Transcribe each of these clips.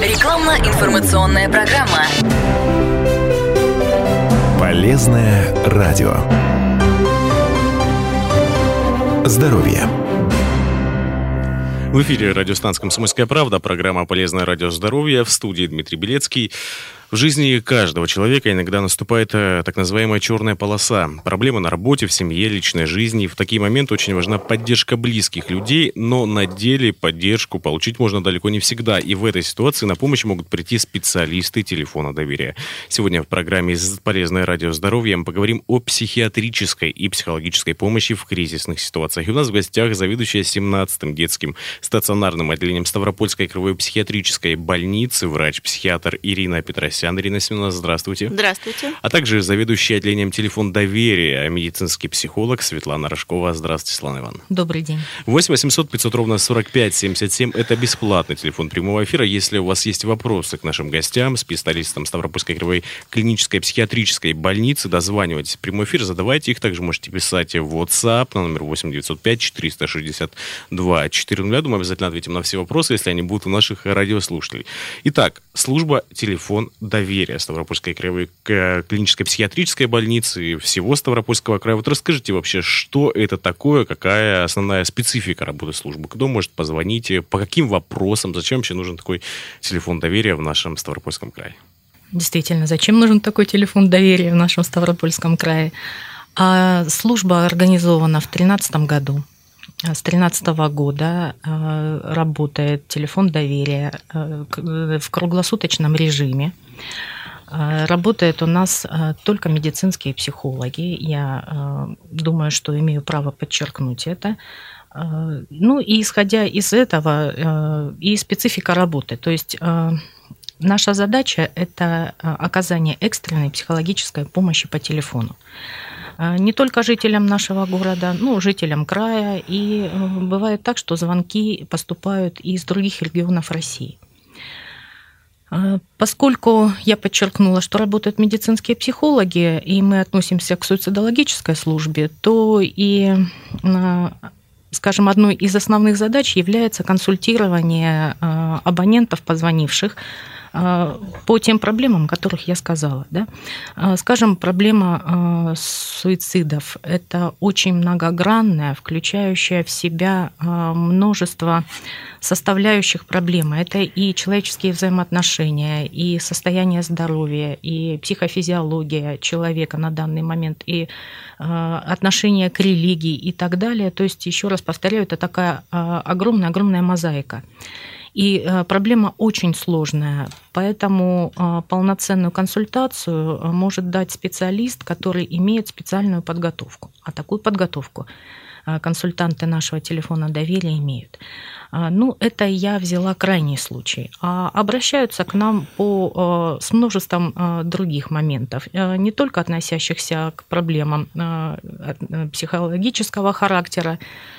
Рекламно-информационная программа. Полезное радио. Здоровье. В эфире радиостанция «Комсомольская правда», программа «Полезное радио. Здоровье», в студии Дмитрий Белецкий. В жизни каждого человека иногда наступает так называемая черная полоса. Проблемы на работе, в семье, личной жизни. В такие моменты очень важна поддержка близких людей, но на деле поддержку получить можно далеко не всегда. И в этой ситуации на помощь могут прийти специалисты телефона доверия. Сегодня в программе «Полезное радио. Здоровье» мы поговорим о психиатрической и психологической помощи в кризисных ситуациях. И у нас в гостях заведующая 17-м детским стационарным отделением Ставропольской краевой психиатрической больницы, врач-психиатр Ирина Петросян. Ирина Семеновна, здравствуйте. Здравствуйте. А также заведующий отделением «Телефон доверия», медицинский психолог Светлана Рожкова. Здравствуйте, Светлана Ивановна. Добрый день. 8 800 500 ровно 45 77. Это бесплатный телефон прямого эфира. Если у вас есть вопросы к нашим гостям, специалистам Ставропольской краевой клинической психиатрической больницы, дозванивайтесь в прямой эфир, задавайте их. Также можете писать в WhatsApp на номер 8 905 462 400. Думаю, обязательно ответим на все вопросы, если они будут у наших радиослушателей. Итак, служба «Телефон доверия» Ставропольской краевой клинической психиатрической больницы, всего Ставропольского края. Вот расскажите вообще, что это такое, какая основная специфика работы службы, кто может позвонить, по каким вопросам, зачем вообще нужен такой телефон доверия в нашем Ставропольском крае? Действительно, зачем нужен такой телефон доверия в нашем Ставропольском крае? Служба организована в 2013 году. С 2013 года работает телефон доверия в круглосуточном режиме. Работают у нас только медицинские психологи. Я думаю, что имею право подчеркнуть это. Ну и исходя из этого и специфика работы. То есть наша задача – это оказание экстренной психологической помощи по телефону. Не только жителям нашего города, но и жителям края. И бывает так, что звонки поступают из других регионов России. Поскольку я подчеркнула, что работают медицинские психологи, и мы относимся к суицидологической службе, то и, скажем, одной из основных задач является консультирование абонентов, позвонивших, по тем проблемам, о которых я сказала. Да? Скажем, проблема суицидов – это очень многогранная, включающая в себя множество составляющих проблемы. Это и человеческие взаимоотношения, и состояние здоровья, и психофизиология человека на данный момент, и отношение к религии и так далее. То есть, еще раз повторяю, это такая огромная мозаика. И проблема очень сложная, поэтому полноценную консультацию может дать специалист, который имеет специальную подготовку. А такую подготовку консультанты нашего телефона доверия имеют. Ну, это я взяла крайний случай. А обращаются к нам с множеством других моментов, не только относящихся к проблемам психологического характера.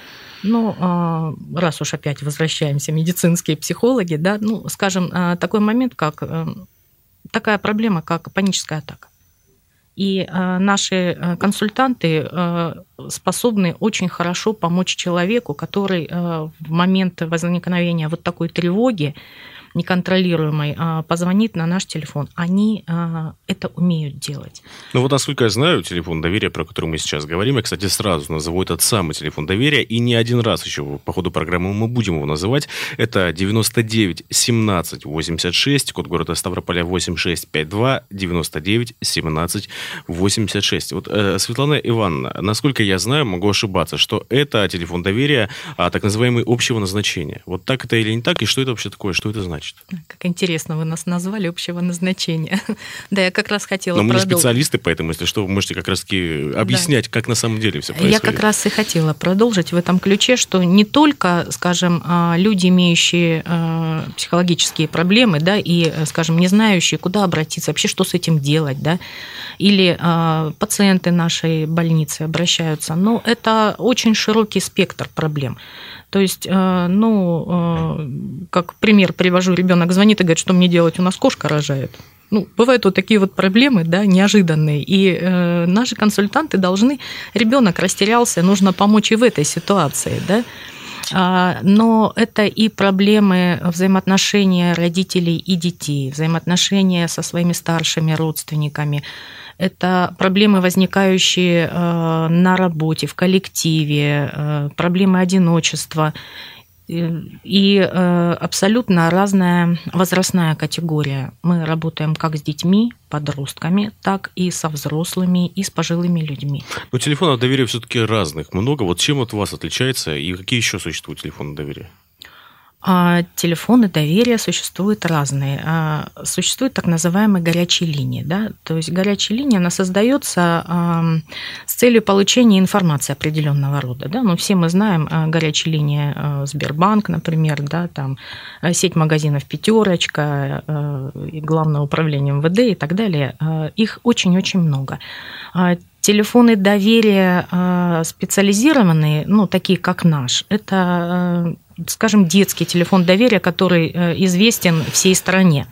Но раз уж опять возвращаемся, медицинские психологи, да, ну, скажем, такой момент, такая проблема, как паническая атака. И наши консультанты способны очень хорошо помочь человеку, который в момент возникновения вот такой тревоги неконтролируемой позвонит на наш телефон. Они это умеют делать. Ну вот, насколько я знаю, телефон доверия, про который мы сейчас говорим, я, кстати, сразу назову этот самый телефон доверия, и не один раз еще по ходу программы мы будем его называть. Это 99 17 86, код города Ставрополя 8652, 99 17 86. Вот, Светлана Ивановна, насколько я знаю, могу ошибаться, что это телефон доверия, так называемый общего назначения. Вот так это или не так, и что это вообще такое, что это значит? Как интересно вы нас назвали, общего назначения. Да, я как раз хотела Но мы не специалисты, поэтому, если что, вы можете как раз-таки объяснять, как на самом деле все происходит. Я как раз и хотела продолжить в этом ключе, что не только, скажем, люди, имеющие психологические проблемы, да, и, скажем, не знающие, куда обратиться, вообще что с этим делать, да, или пациенты нашей больницы обращаются, но это очень широкий спектр проблем. То есть, как пример привожу, ребенок звонит и говорит, что мне делать, у нас кошка рожает. Ну, бывают вот такие вот проблемы, да, неожиданные. И наши консультанты должны, ребенок растерялся, нужно помочь и в этой ситуации, да. Но это и проблемы взаимоотношения родителей и детей, взаимоотношения со своими старшими родственниками. Это проблемы, возникающие на работе, в коллективе, проблемы одиночества. И абсолютно разная возрастная категория. Мы работаем как с детьми, подростками, так и со взрослыми, и с пожилыми людьми. Но телефонов доверия все-таки разных много. Вот чем от вас отличается и какие еще существуют телефоны доверия? Телефоны доверия существуют разные. Существуют так называемые горячие линии. Да? То есть горячая линия, она создается с целью получения информации определенного рода. Да? Ну, все мы знаем горячие линии Сбербанк, например, да? Там сеть магазинов «Пятерочка», и Главное управление МВД и так далее. Их очень-очень много. Телефоны доверия специализированные, ну, такие как наш, это, скажем, детский телефон доверия, который известен всей стране.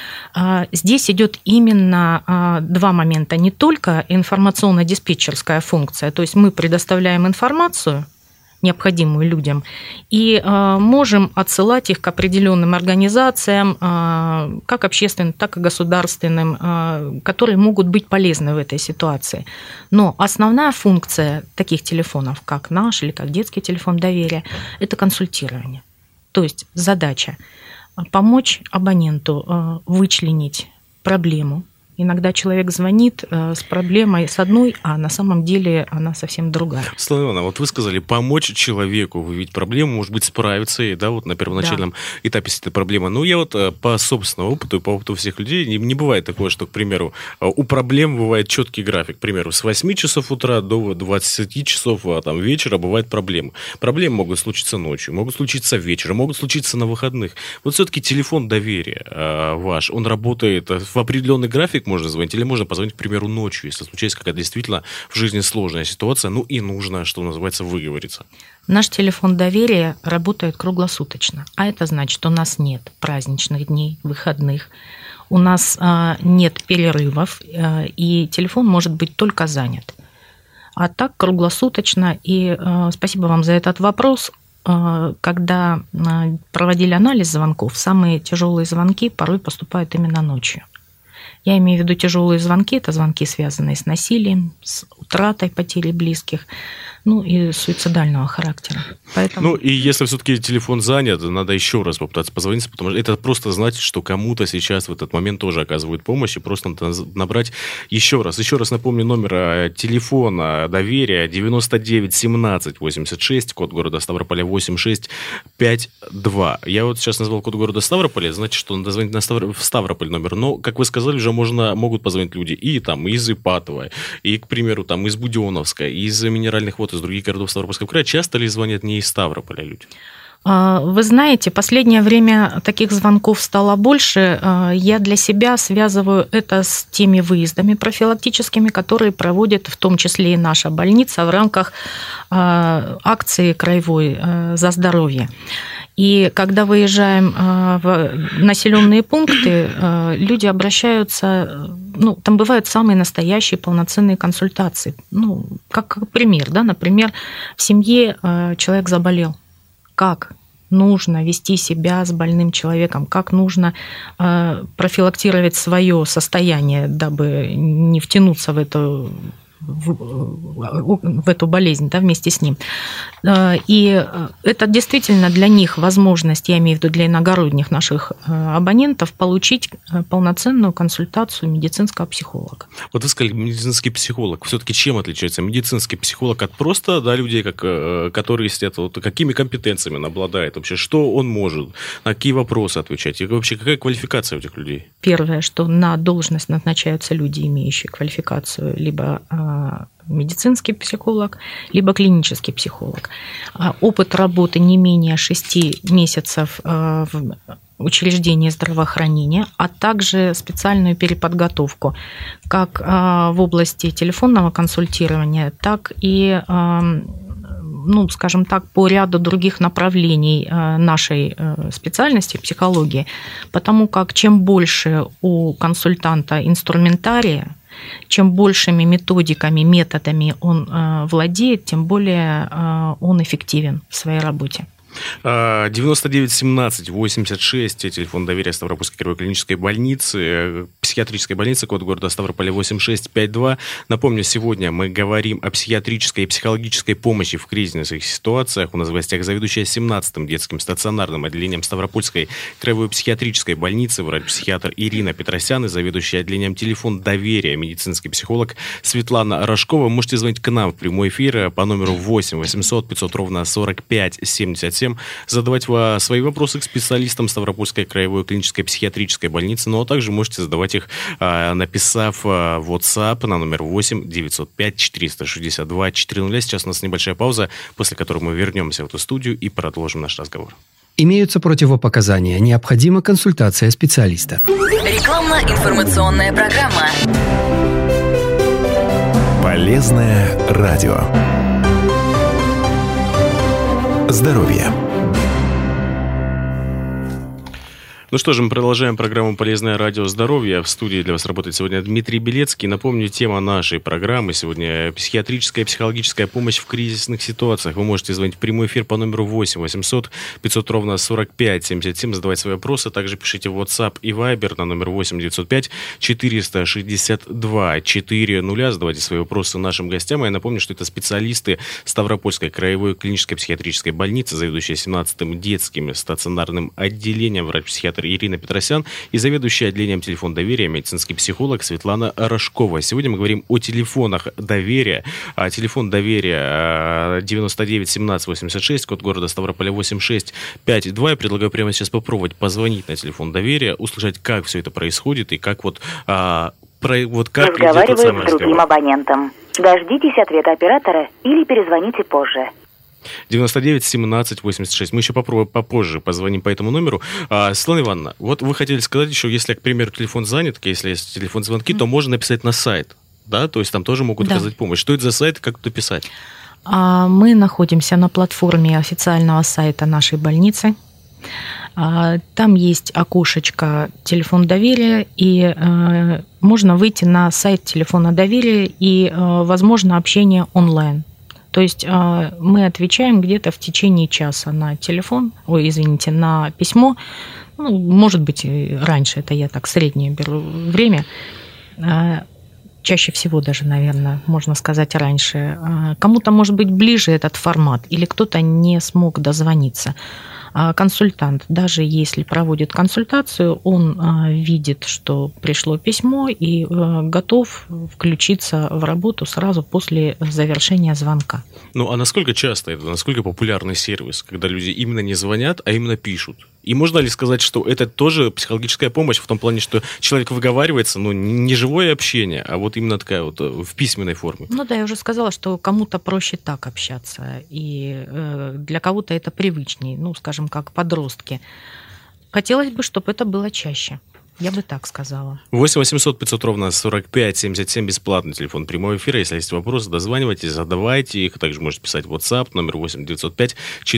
Здесь идет именно два момента. Не только информационно-диспетчерская функция, то есть мы предоставляем информацию, необходимую людям, и можем отсылать их к определенным организациям, как общественным, так и государственным, которые могут быть полезны в этой ситуации. Но основная функция таких телефонов, как наш или как детский телефон доверия, это консультирование. То есть задача помочь абоненту вычленить проблему. Иногда человек звонит с проблемой с одной, а на самом деле она совсем другая. Светлана Ивановна, вот вы сказали, помочь человеку выявить проблему, может быть, справиться ей, да, вот на первоначальном этапе с этой проблемой. Ну, я вот по собственному опыту и по опыту всех людей, не бывает такое, что, к примеру, у проблем бывает четкий график. К примеру, с 8 часов утра до 20 часов там, вечера бывают проблемы. Проблемы могут случиться ночью, могут случиться вечером, могут случиться на выходных. Вот все-таки телефон доверия ваш, он работает в определенный график, можно звонить, или можно позвонить, к примеру, ночью, если случается какая-то действительно в жизни сложная ситуация, ну и нужно, что называется, выговориться. Наш телефон доверия работает круглосуточно, а это значит, у нас нет праздничных дней, выходных, у нас нет перерывов, и телефон может быть только занят. А так круглосуточно, и спасибо вам за этот вопрос. Когда проводили анализ звонков, самые тяжелые звонки порой поступают именно ночью. Я имею в виду тяжелые звонки, это звонки, связанные с насилием, с утратой, потерей близких, ну и суицидального характера. Поэтому... Ну и если все-таки телефон занят, надо еще раз попытаться позвонить, потому что это просто значит, что кому-то сейчас в этот момент тоже оказывают помощь, и просто надо набрать еще раз. Еще раз напомню, номер телефона доверия 99 17 86, код города Ставрополя 8652. Я вот сейчас назвал код города Ставрополя, значит, что надо звонить в Ставрополь номер, но, как вы сказали, уже могут позвонить люди и там из Ипатово, и, к примеру, там из Буденновска, из Минеральных вод, из других городов Ставропольского края. Часто ли звонят не из Ставрополя люди? Вы знаете, последнее время таких звонков стало больше. Я для себя связываю это с теми выездами профилактическими, которые проводит в том числе и наша больница в рамках акции краевой «За здоровье». И когда выезжаем в населенные пункты, люди обращаются, ну, там бывают самые настоящие полноценные консультации. Ну, как пример, да, например, в семье человек заболел. Как нужно вести себя с больным человеком, как нужно профилактировать свое состояние, дабы не втянуться в эту болезнь, да, вместе с ним. И это действительно для них возможность, я имею в виду для иногородних наших абонентов, получить полноценную консультацию медицинского психолога. Вот вы сказали, медицинский психолог. Все-таки чем отличается медицинский психолог от просто людей, которые сидят, вот, какими компетенциями он обладает вообще, что он может, на какие вопросы отвечать, и вообще какая квалификация у этих людей? Первое, что на должность назначаются люди, имеющие квалификацию либо медицинский психолог, либо клинический психолог. Опыт работы не менее 6 месяцев в учреждении здравоохранения, а также специальную переподготовку как в области телефонного консультирования, так и, ну, скажем так, по ряду других направлений нашей специальности психологии, потому как чем больше у консультанта инструментария, чем большими методиками, методами он владеет, тем более он эффективен в своей работе. 9917-86, телефон доверия Ставропольской краевой клинической больницы, психиатрической больницы, код города Ставрополя 8652. Напомню, сегодня мы говорим о психиатрической и психологической помощи в кризисных ситуациях. У нас в гостях заведующая 17-м детским стационарным отделением Ставропольской краевой психиатрической больницы, врач-психиатр Ирина Петросян и заведующая отделением телефон доверия, медицинский психолог Светлана Рожкова. Можете звонить к нам в прямой эфир по номеру 8 800 500 ровно 45 77. Задавать свои вопросы к специалистам Ставропольской краевой клинической психиатрической больницы, ну а также можете задавать их, написав в WhatsApp на номер 8 905 462 400. Сейчас у нас небольшая пауза, после которой мы вернемся в эту студию и продолжим наш разговор. Имеются противопоказания. Необходима консультация специалиста. Рекламно-информационная программа. Полезное радио. Здоровье. Ну что же, мы продолжаем программу «Полезное радио. Здоровье». В студии для вас работает сегодня Дмитрий Белецкий. Напомню, тема нашей программы сегодня – психиатрическая и психологическая помощь в кризисных ситуациях. Вы можете звонить в прямой эфир по номеру 8 800 500 ровно 45 77, задавать свои вопросы. Также пишите в WhatsApp и Viber на номер 8 905 462 400. Задавайте свои вопросы нашим гостям. Я напомню, что это специалисты Ставропольской краевой клинической психиатрической больницы, заведующая 17-м детским стационарным отделением, врач-психиатр Ирина Петросян и заведующая отделением телефон доверия, медицинский психолог Светлана Рожкова. Сегодня мы говорим о телефонах доверия. Телефон доверия 99 17 86, код города Ставрополя 8652. Я предлагаю прямо сейчас попробовать позвонить на телефон доверия, услышать, как все это происходит и как как разговаривает с другим абонентом. Дождитесь ответа оператора или перезвоните позже. 99 17 86. Мы еще попробуем попозже позвоним по этому номеру. Светлана Ивановна, вот вы хотели сказать еще, если, к примеру, телефон занят, если есть телефон звонки, то можно написать на сайт, да? То есть там тоже могут оказать помощь. Что это за сайт, как туда писать? Мы находимся на платформе официального сайта нашей больницы. Там есть окошечко «Телефон доверия», и можно выйти на сайт телефона доверия, и возможно общение онлайн. То есть мы отвечаем где-то в течение часа на телефон, на письмо. Ну, может быть, раньше, это я так среднее беру время. Чаще всего даже, наверное, можно сказать раньше. Кому-то может быть ближе этот формат, или кто-то не смог дозвониться. Консультант, даже если проводит консультацию, он видит, что пришло письмо и готов включиться в работу сразу после завершения звонка. Ну, а насколько часто это, насколько популярный сервис, когда люди именно не звонят, а именно пишут? И можно ли сказать, что это тоже психологическая помощь в том плане, что человек выговаривается, но не живое общение, а вот именно такая вот в письменной форме? Ну да, я уже сказала, что кому-то проще так общаться, и для кого-то это привычнее, скажем, как подростки. Хотелось бы, чтобы это было чаще. Я бы так сказала. 8 800 500 ровно 45 77, бесплатный телефон прямого эфира. Если есть вопросы, дозванивайтесь, задавайте их. Также можете писать в WhatsApp, номер 8 905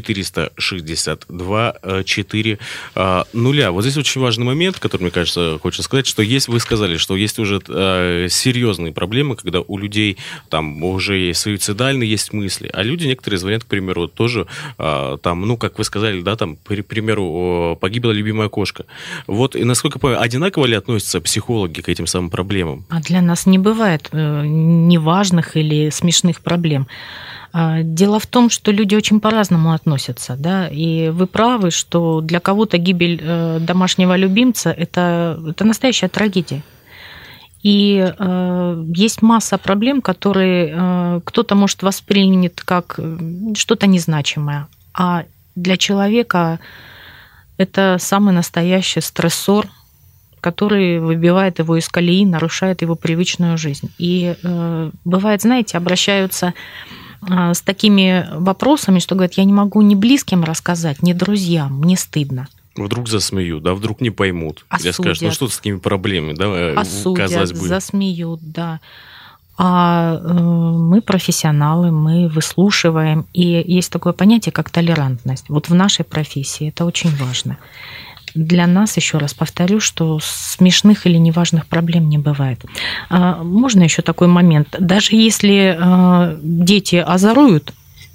462 400. Вот здесь очень важный момент, который, мне кажется, хочется сказать, что вы сказали, что есть уже серьезные проблемы, когда у людей там уже есть суицидальные, есть мысли, а люди некоторые звонят, к примеру, тоже как вы сказали, да, там, к примеру, погибла любимая кошка. Вот, и насколько я понимаю, одинаково ли относятся психологи к этим самым проблемам? А для нас не бывает неважных или смешных проблем. Дело в том, что люди очень по-разному относятся, да, и вы правы, что для кого-то гибель домашнего любимца – это настоящая трагедия. И есть масса проблем, которые кто-то может воспринять как что-то незначимое, а для человека это самый настоящий стрессор, который выбивает его из колеи, нарушает его привычную жизнь. И бывает, знаете, обращаются с такими вопросами, что говорят, я не могу ни близким рассказать, ни друзьям, мне стыдно. Вдруг засмеют, да, вдруг не поймут. Или скажут, что с такими проблемами, да, осудят, засмеют, да. А мы профессионалы, мы выслушиваем. И есть такое понятие, как толерантность. Вот в нашей профессии это очень важно. Для нас, еще раз повторю, что смешных или неважных проблем не бывает. Можно еще такой момент? Даже если дети озоруют,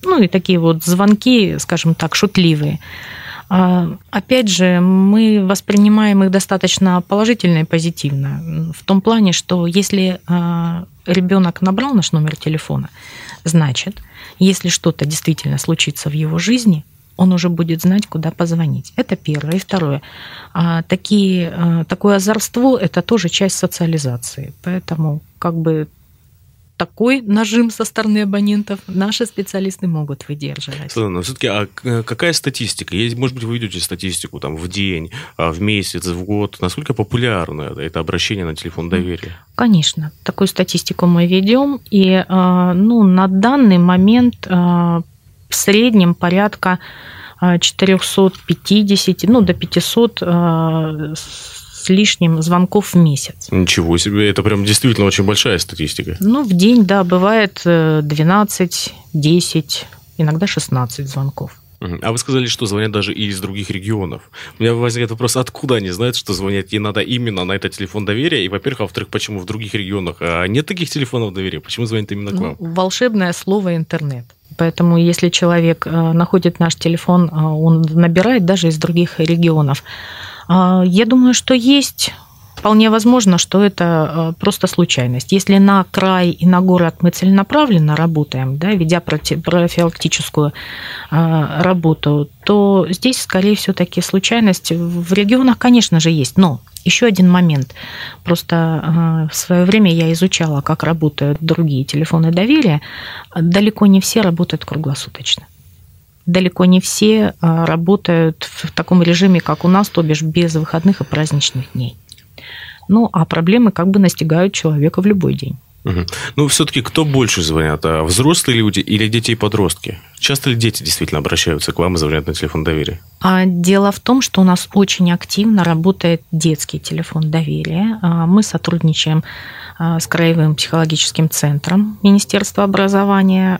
ну и такие вот звонки, скажем так, шутливые. Опять же, мы воспринимаем их достаточно положительно и позитивно. В том плане, что если ребенок набрал наш номер телефона, значит, если что-то действительно случится в его жизни, он уже будет знать, куда позвонить. Это первое. И второе. Такое озорство – это тоже часть социализации. Поэтому как бы такой нажим со стороны абонентов наши специалисты могут выдерживать. Но все-таки, какая статистика? Может быть, вы ведете статистику там, в день, в месяц, в год? Насколько популярно это обращение на телефон доверия? Конечно. Такую статистику мы ведем. И на данный момент в среднем порядка 450, до 500 с лишним звонков в месяц. Ничего себе, это прям действительно очень большая статистика. В день, да, бывает 12, 10, иногда 16 звонков. А вы сказали, что звонят даже и из других регионов. У меня возникает вопрос, откуда они знают, что звонят и надо именно на этот телефон доверия? И, во-первых, во-вторых, почему в других регионах нет таких телефонов доверия? Почему звонят именно к вам? Волшебное слово «интернет». Поэтому, если человек находит наш телефон, он набирает даже из других регионов. Я думаю, что есть. Вполне возможно, что это просто случайность. Если на край и на город мы целенаправленно работаем, да, ведя профилактическую работу, то здесь, скорее всего-таки, случайность. В регионах, конечно же, есть. Но еще один момент. Просто в свое время я изучала, как работают другие телефоны доверия. Далеко не все работают круглосуточно. Далеко не все работают в таком режиме, как у нас, то бишь без выходных и праздничных дней. А проблемы как бы настигают человека в любой день. Все-таки кто больше звонят? Взрослые люди или дети и подростки? Часто ли дети действительно обращаются к вам и звонят на телефон доверия? Дело в том, что у нас очень активно работает детский телефон доверия. Мы сотрудничаем с Краевым психологическим центром Министерства образования,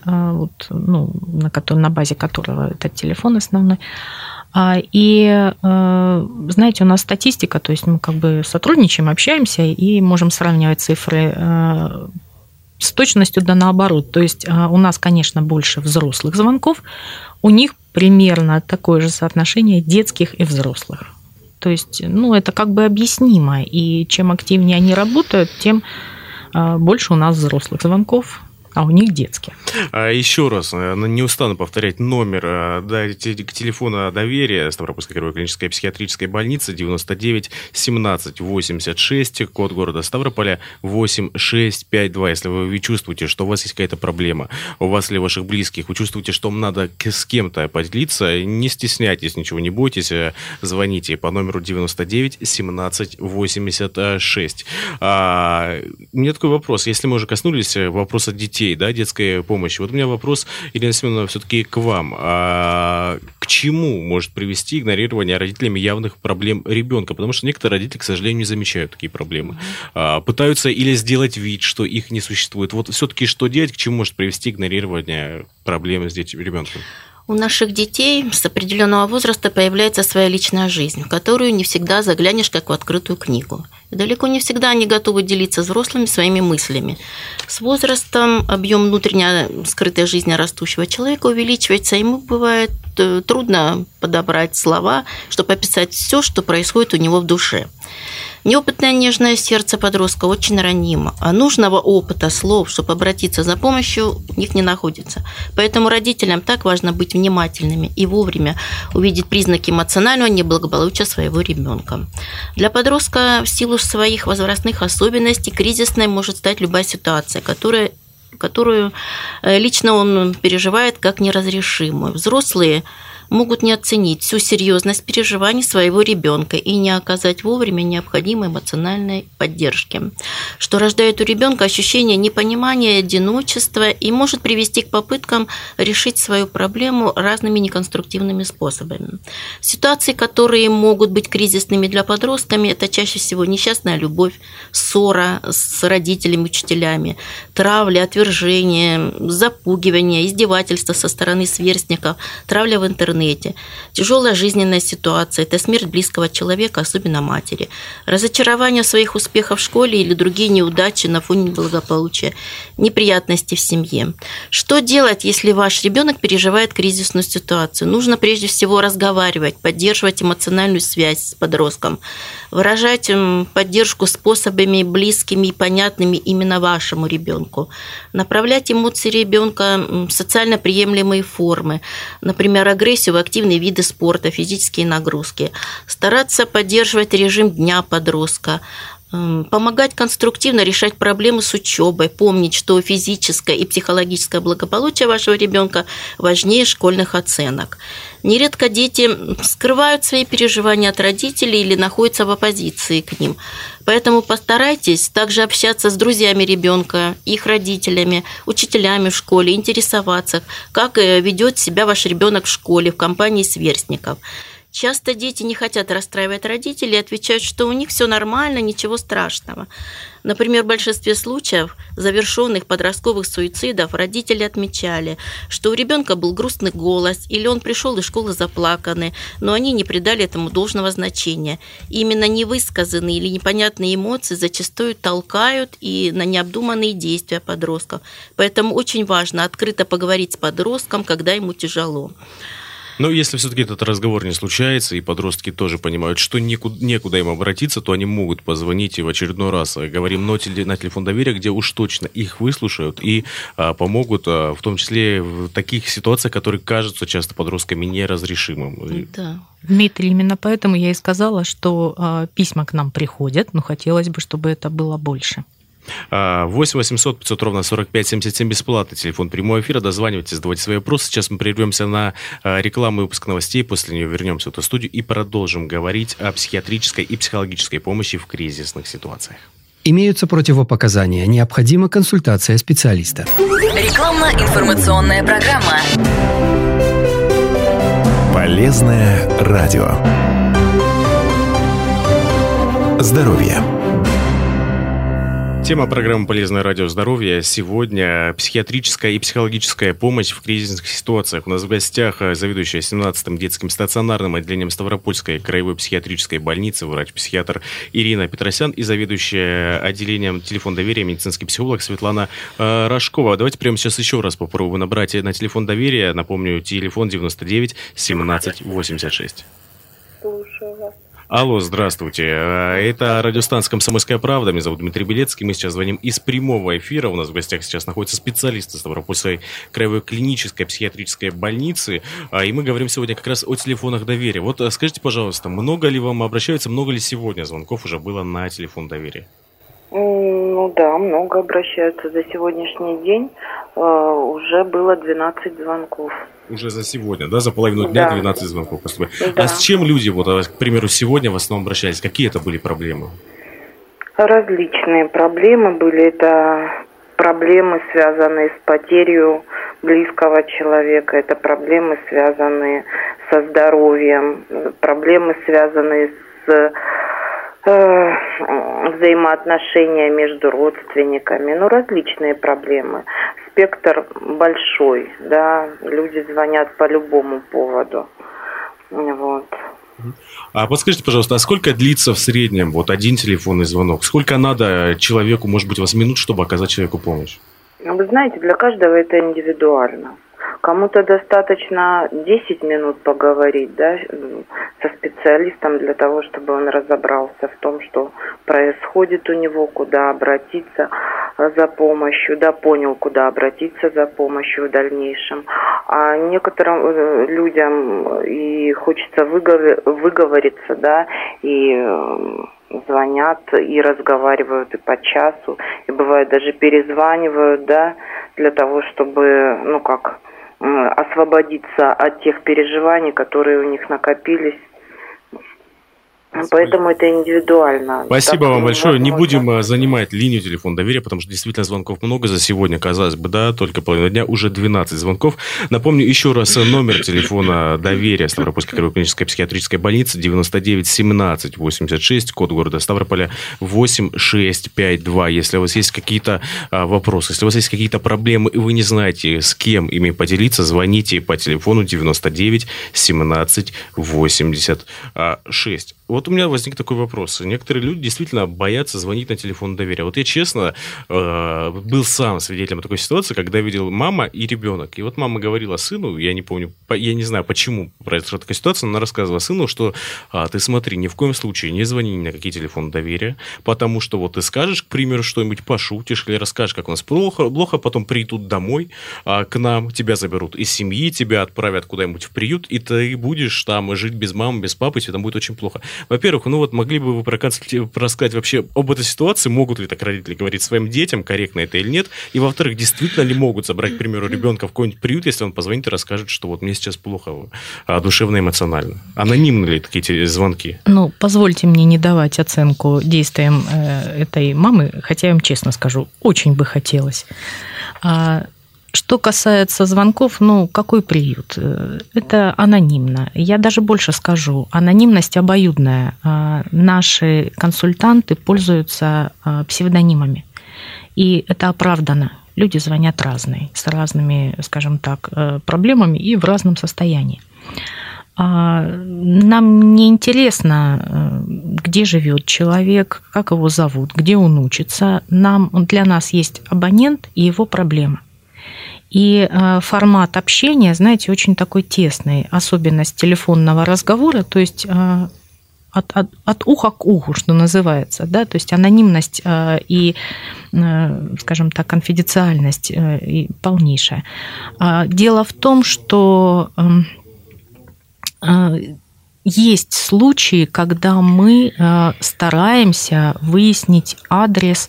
на базе которого этот телефон основной. И, знаете, у нас статистика, то есть мы как бы сотрудничаем, общаемся и можем сравнивать цифры с точностью да наоборот. То есть у нас, конечно, больше взрослых звонков, у них примерно такое же соотношение детских и взрослых. То есть, это как бы объяснимо. И чем активнее они работают, тем больше у нас взрослых звонков, а у них детские. Еще раз, не устану повторять номер к телефону доверия Ставропольской краевой клинической психиатрической больницы 99 17 86, код города Ставрополя 8652. Если вы чувствуете, что у вас есть какая-то проблема, у вас или ваших близких, вы чувствуете, что вам надо с кем-то поделиться, не стесняйтесь, ничего не бойтесь, звоните по номеру 99 17 86. У меня такой вопрос, если мы уже коснулись вопроса детей, да, детской помощи. Вот у меня вопрос, Елена Семеновна, все-таки к вам. К чему может привести игнорирование родителями явных проблем ребенка? Потому что некоторые родители, к сожалению, не замечают такие проблемы. Пытаются или сделать вид, что их не существует. Вот все-таки что делать, к чему может привести игнорирование проблем с ребенком? У наших детей с определенного возраста появляется своя личная жизнь, в которую не всегда заглянешь, как в открытую книгу. И далеко не всегда они готовы делиться с взрослыми своими мыслями. С возрастом объем внутренней скрытой жизни растущего человека увеличивается, и ему бывает трудно подобрать слова, чтобы описать все, что происходит у него в душе. Неопытное нежное сердце подростка очень ранимо, а нужного опыта, слов, чтобы обратиться за помощью, у них не находится. Поэтому родителям так важно быть внимательными и вовремя увидеть признаки эмоционального неблагополучия своего ребенка. Для подростка в силу своих возрастных особенностей кризисной может стать любая ситуация, которую лично он переживает как неразрешимую. Взрослые могут не оценить всю серьезность переживаний своего ребенка и не оказать вовремя необходимой эмоциональной поддержки, что рождает у ребенка ощущение непонимания, одиночества и может привести к попыткам решить свою проблему разными неконструктивными способами. Ситуации, которые могут быть кризисными для подростками, это чаще всего несчастная любовь, ссора с родителями, учителями, травли, отвержения, запугивания, издевательства со стороны сверстников, травля в интернете, тяжелая жизненная ситуация, это смерть близкого человека, особенно матери, разочарование в своих успехах в школе или другие неудачи на фоне благополучия, неприятности в семье. Что делать, если ваш ребенок переживает кризисную ситуацию? Нужно прежде всего разговаривать, поддерживать эмоциональную связь с подростком, выражать поддержку способами близкими и понятными именно вашему ребенку, направлять эмоции ребенка в социально приемлемые формы, например, агрессию в активные виды спорта, физические нагрузки, стараться поддерживать режим дня подростка, помогать конструктивно решать проблемы с учебой, помнить, что физическое и психологическое благополучие вашего ребенка важнее школьных оценок. Нередко дети скрывают свои переживания от родителей или находятся в оппозиции к ним. Поэтому постарайтесь также общаться с друзьями ребенка, их родителями, учителями в школе, интересоваться, как ведет себя ваш ребенок в школе, в компании сверстников. Часто дети не хотят расстраивать родителей и отвечают, что у них все нормально, ничего страшного. Например, в большинстве случаев завершенных подростковых суицидов родители отмечали, что у ребенка был грустный голос или он пришел из школы заплаканный, но они не придали этому должного значения. И именно невысказанные или непонятные эмоции зачастую толкают и на необдуманные действия подростков. Поэтому очень важно открыто поговорить с подростком, когда ему тяжело. Но если все-таки этот разговор не случается, и подростки тоже понимают, что некуда им обратиться, то они могут позвонить и в очередной раз говорим на телефон доверия, где уж точно их выслушают и помогут, в том числе в таких ситуациях, которые кажутся часто подростками неразрешимым. Да. Дмитрий, именно поэтому я и сказала, что письма к нам приходят, но хотелось бы, чтобы это было больше. 8 800 500 ровно 45 77 бесплатный телефон прямого эфира. Дозванивайтесь, задавайте свои вопросы. Сейчас мы прервемся на рекламу и выпуск новостей. После нее вернемся в эту студию и продолжим говорить о психиатрической и психологической помощи в кризисных ситуациях. Имеются противопоказания. Необходима консультация специалиста. Рекламно-информационная программа. Полезное радио. Здоровье. Тема программы «Полезное радио. Здоровье». Сегодня психиатрическая и психологическая помощь в кризисных ситуациях. У нас в гостях заведующая 17-м детским стационарным отделением Ставропольской краевой психиатрической больницы, врач-психиатр Ирина Петросян и заведующая отделением телефон доверия медицинский психолог Светлана Рожкова. Давайте прямо сейчас еще раз попробуем набрать на телефон доверия. Напомню, телефон 99 17 86. Слушаю вас. Алло, здравствуйте. Это радиостанция «Комсомольская правда». Меня зовут Дмитрий Белецкий. Мы сейчас звоним из прямого эфира. У нас в гостях сейчас находятся специалисты Ставропольской краевой клинической психиатрической больницы. И мы говорим сегодня как раз о телефонах доверия. Вот скажите, пожалуйста, много ли вам обращаются, много ли сегодня звонков уже было на телефон доверия? Ну да, много обращаются. За сегодняшний день уже было 12 звонков. Уже за сегодня, да? За половину дня 12 звонков поступили. Да. А с чем люди, вот, к примеру, сегодня в основном обращались? Какие это были проблемы? Различные проблемы были. Это проблемы, связанные с потерей близкого человека. Это проблемы, связанные со здоровьем. Проблемы, связанные с взаимоотношения между родственниками. Ну, различные проблемы. Спектр большой, да, люди звонят по любому поводу. Вот. А подскажите, пожалуйста, а сколько длится в среднем вот один телефонный звонок? Сколько надо человеку, может быть, у вас минут, чтобы оказать человеку помощь? Вы знаете, для каждого это индивидуально. Кому-то достаточно 10 минут поговорить, да, со специалистом для того, чтобы он разобрался в том, что происходит у него, куда обратиться за помощью, да, понял, куда обратиться за помощью в дальнейшем. А некоторым людям и хочется выговориться, да, и звонят и разговаривают и по часу, и бывает даже перезванивают, да, для того, чтобы, ну как, освободиться от тех переживаний, которые у них накопились Поэтому это индивидуально. Спасибо вам большое. Не будем занимать линию телефона доверия, потому что действительно звонков много за сегодня. Казалось бы, да, только половина дня, уже 12 звонков. Напомню еще раз номер телефона доверия Ставропольской краевой клинической психиатрической больницы 99 17 86, код города Ставрополя 8652. Если у вас есть какие-то вопросы, если у вас есть какие-то проблемы, и вы не знаете, с кем ими поделиться, звоните по телефону 99 17 86. Вот у меня возник такой вопрос. Некоторые люди действительно боятся звонить на телефон доверия. Вот я, честно, был сам свидетелем такой ситуации, когда видел мама и ребенок. И вот мама говорила сыну, я не помню, я не знаю, почему произошла такая ситуация, но она рассказывала сыну, что ты смотри, ни в коем случае не звони ни на какие телефоны доверия, потому что вот ты скажешь, к примеру, что-нибудь, пошутишь или расскажешь, как у нас плохо, потом придут домой к нам, тебя заберут из семьи, тебя отправят куда-нибудь в приют, и ты будешь там жить без мамы, без папы, тебе там будет очень плохо. Во-первых, могли бы вы рассказать вообще об этой ситуации, могут ли так родители говорить своим детям, корректно это или нет, и, во-вторых, действительно ли могут забрать, к примеру, ребенка в какой-нибудь приют, если он позвонит и расскажет, что вот мне сейчас плохо душевно, эмоционально. Анонимны ли такие звонки? Позвольте мне не давать оценку действиям этой мамы, хотя я вам честно скажу, очень бы хотелось. Что касается звонков, какой приют? Это анонимно. Я даже больше скажу. Анонимность обоюдная. Наши консультанты пользуются псевдонимами. И это оправдано. Люди звонят разные, с разными, скажем так, проблемами и в разном состоянии. Нам не интересно, где живет человек, как его зовут, где он учится. Для нас есть абонент и его проблема. И формат общения, знаете, очень такой тесный, особенность телефонного разговора, то есть от уха к уху, что называется, да, то есть анонимность и, скажем так, конфиденциальность полнейшая. Дело в том, что есть случаи, когда мы стараемся выяснить адрес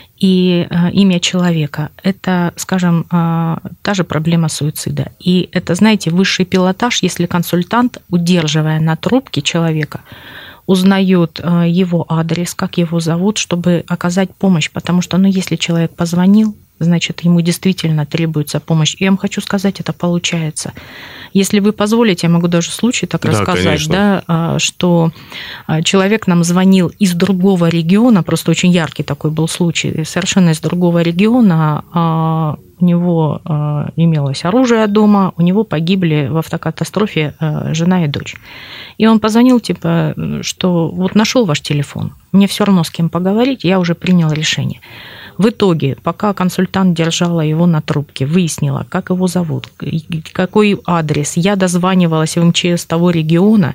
и имя человека. Это, скажем, та же проблема суицида. И это, знаете, высший пилотаж, если консультант, удерживая на трубке человека, узнает его адрес, как его зовут, чтобы оказать помощь. Потому что, если человек позвонил, значит, ему действительно требуется помощь. И я вам хочу сказать, это получается. Если вы позволите, я могу даже случай так рассказать, да, что человек нам звонил из другого региона, просто очень яркий такой был случай, совершенно из другого региона, у него имелось оружие дома, у него погибли в автокатастрофе жена и дочь. И он позвонил, что вот нашел ваш телефон, мне все равно с кем поговорить, я уже принял решение. В итоге, пока консультант держала его на трубке, выяснила, как его зовут, какой адрес, я дозванивалась в МЧС того региона,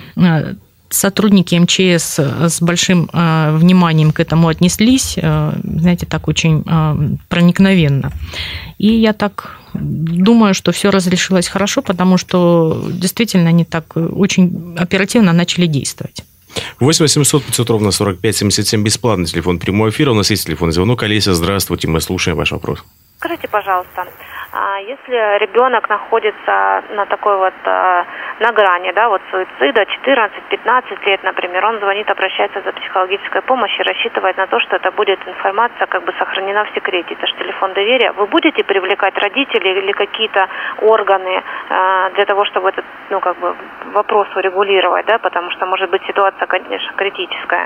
сотрудники МЧС с большим вниманием к этому отнеслись, знаете, так очень проникновенно. И я так думаю, что все разрешилось хорошо, потому что действительно они так очень оперативно начали действовать. 8 800 500 ровно 45 77, бесплатный телефон прямого эфира. У нас есть телефонный звонок. Олеся, здравствуйте, мы слушаем ваш вопрос. Скажите, пожалуйста, если ребенок находится на такой на грани, суицида, 14-15 лет, например, он звонит, обращается за психологической помощью, рассчитывает на то, что это будет информация сохранена в секрете, это же телефон доверия. Вы будете привлекать родителей или какие-то органы для того, чтобы этот, вопрос урегулировать, да, потому что может быть ситуация, конечно, критическая.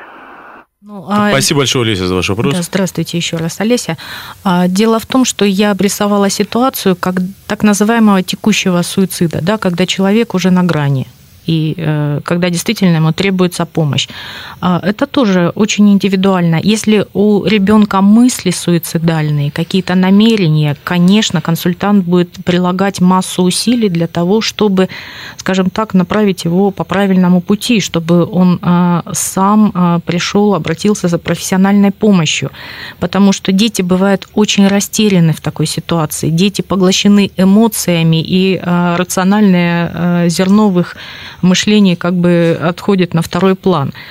Спасибо большое, Олеся, за ваш вопрос. Да, здравствуйте еще раз, Олеся. Дело в том, что я обрисовала ситуацию как так называемого текущего суицида, да, когда человек уже на грани. И когда действительно ему требуется помощь. Это тоже очень индивидуально. Если у ребенка мысли суицидальные, какие-то намерения, конечно, консультант будет прилагать массу усилий для того, чтобы, скажем так, направить его по правильному пути, чтобы он сам пришел, обратился за профессиональной помощью. Потому что дети бывают очень растеряны в такой ситуации. Дети поглощены эмоциями, и рациональное зерно в их мышление отходит на второй план.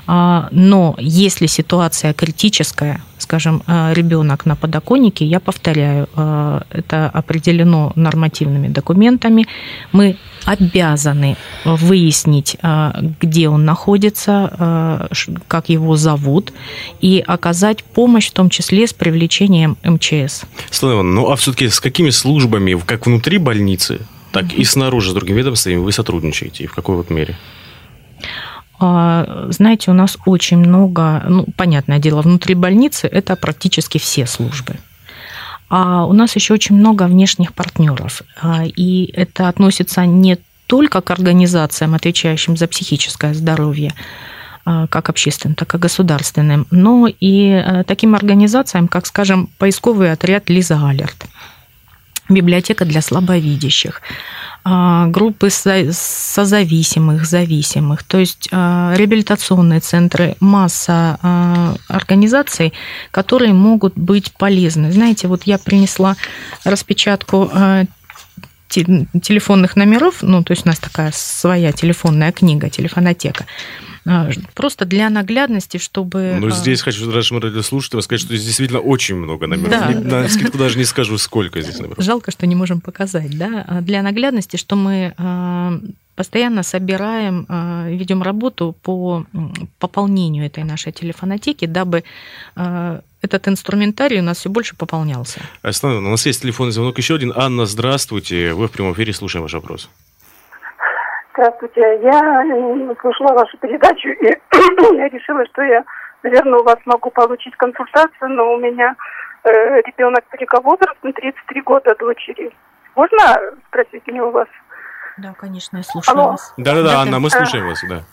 Но если ситуация критическая, скажем, ребенок на подоконнике, я повторяю, это определено нормативными документами, мы обязаны выяснить, где он находится, как его зовут, и оказать помощь, в том числе с привлечением МЧС. Светлана Ивановна, ну а все-таки с какими службами, как внутри больницы, так и снаружи, с другими ведомствами вы сотрудничаете, и в какой вот мере? Знаете, у нас очень много, понятное дело, внутри больницы это практически все службы. А у нас еще очень много внешних партнеров. И это относится не только к организациям, отвечающим за психическое здоровье, как общественным, так и государственным, но и таким организациям, как, скажем, поисковый отряд «Лиза Алерт», библиотека для слабовидящих, группы созависимых, зависимых, то есть реабилитационные центры, масса организаций, которые могут быть полезны. Знаете, вот я принесла распечатку телефонных номеров, то есть у нас такая своя телефонная книга, телефонотека, просто для наглядности, чтобы... Здесь хочу нашим радиослушателям сказать, что здесь действительно очень много номеров. Да. На скидку даже не скажу, сколько здесь номеров. Жалко, что не можем показать, да? Для наглядности, что мы постоянно собираем, ведем работу по пополнению этой нашей телефонотеки, дабы этот инструментарий у нас все больше пополнялся. Светлана, у нас есть телефонный звонок еще один. Анна, здравствуйте. Вы в прямом эфире, слушаем ваш вопрос. Здравствуйте. Я слушала вашу передачу, и я решила, что я, наверное, у вас могу получить консультацию, но у меня ребенок великовозрастный, 33 года дочери. Можно спросить у него вас? Да, конечно, я слушаю вас. Да, Анна, мы слушаем вас, да.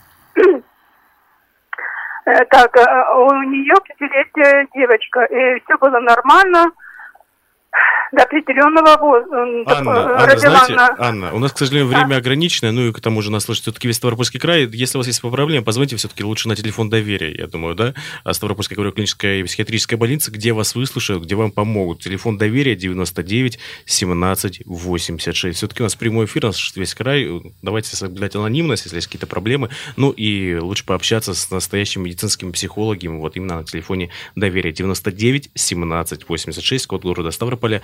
Так, у нее 5-летняя девочка, и все было нормально. До определенного возраста. Анна, у нас, к сожалению, время ограничено, и к тому же нас слышит все-таки весь Ставропольский край. Если у вас есть проблемы, позвоните все-таки лучше на телефон доверия, я думаю, да? Ставропольская клиническая и психиатрическая больница, где вас выслушают, где вам помогут. Телефон доверия 99 17 86. Все-таки у нас прямой эфир, у нас слышит весь край. Давайте соблюдать анонимность, если есть какие-то проблемы. И лучше пообщаться с настоящими медицинскими психологами, вот именно на телефоне доверия 99 17 86, код города Ставрополя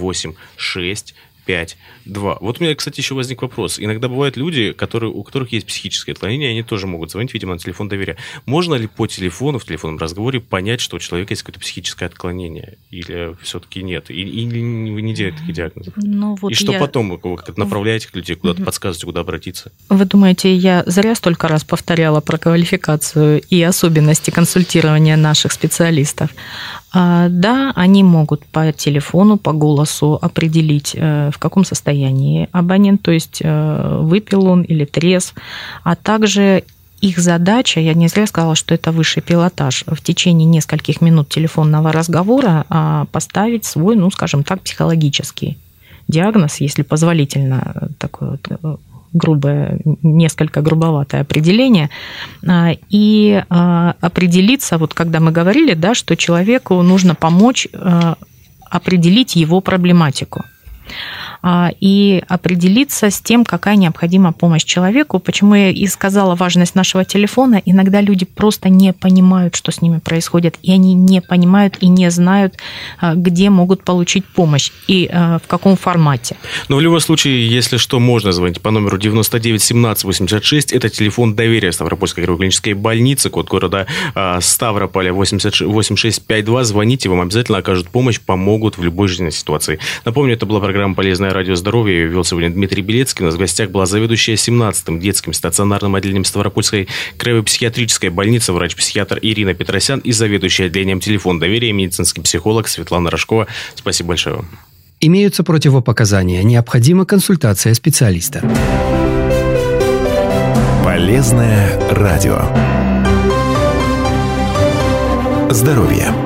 8652. Вот у меня, кстати, еще возник вопрос. Иногда бывают люди, у которых есть психическое отклонение, они тоже могут звонить, видимо, на телефон доверия. Можно ли по телефону, в телефонном разговоре понять, что у человека есть какое-то психическое отклонение? Или все-таки нет? И вы не делаете такие диагнозы? И что потом? Вы как-то направляете людей, куда-то подсказываете, куда обратиться? Вы думаете, я зря столько раз повторяла про квалификацию и особенности консультирования наших специалистов? Да, они могут по телефону, по голосу определить, в каком состоянии абонент, то есть выпил он или трезв, а также их задача, я не зря сказала, что это высший пилотаж, в течение нескольких минут телефонного разговора поставить свой, скажем так, психологический диагноз, если позволительно такое грубое, несколько грубоватое определение, и определиться, вот когда мы говорили, да, что человеку нужно помочь определить его проблематику и определиться с тем, какая необходима помощь человеку. Почему я и сказала важность нашего телефона. Иногда люди просто не понимают, что с ними происходит, и они не понимают и не знают, где могут получить помощь и в каком формате. Но в любом случае, если что, можно звонить по номеру 99 17 86. Это телефон доверия Ставропольской клинической больницы, код города Ставрополя 8652. Звоните, вам обязательно окажут помощь, помогут в любой жизненной ситуации. Напомню, это была программа «Полезное радио здоровья». Ее вел сегодня Дмитрий Белецкий. У нас в гостях была заведующая 17-м детским стационарным отделением Ставропольской краевой психиатрической больницы, врач-психиатр Ирина Петросян и заведующая отделением «Телефон доверия» медицинский психолог Светлана Рожкова. Спасибо большое вам. Имеются противопоказания. Необходима консультация специалиста. Полезное радио. Здоровье.